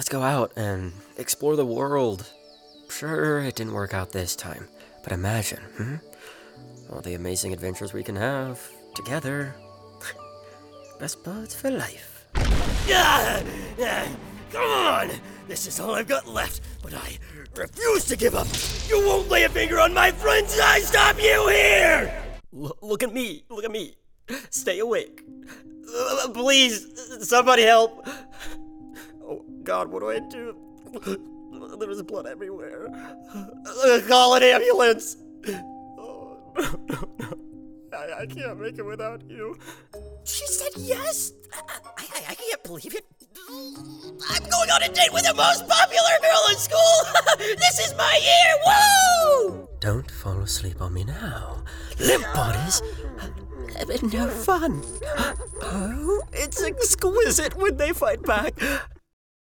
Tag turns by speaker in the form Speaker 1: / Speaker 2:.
Speaker 1: Let's go out and explore the world. Sure, it didn't work out this time, but imagine, all the amazing adventures we can have together. Best buds for life.
Speaker 2: Come on! This is all I've got left, but I refuse to give up! You won't lay a finger on my friends and I stop you here! Look at me, Stay awake. Please, somebody help! Oh God, what do I do? There is blood everywhere. Call an ambulance! Oh, no. I can't make it without you. She said yes? I can't believe it. I'm going on a date with the most popular girl in school! This is my year! Woo!
Speaker 1: Don't fall asleep on me now. Limp bodies have been no fun.
Speaker 2: Oh, it's exquisite when they fight back.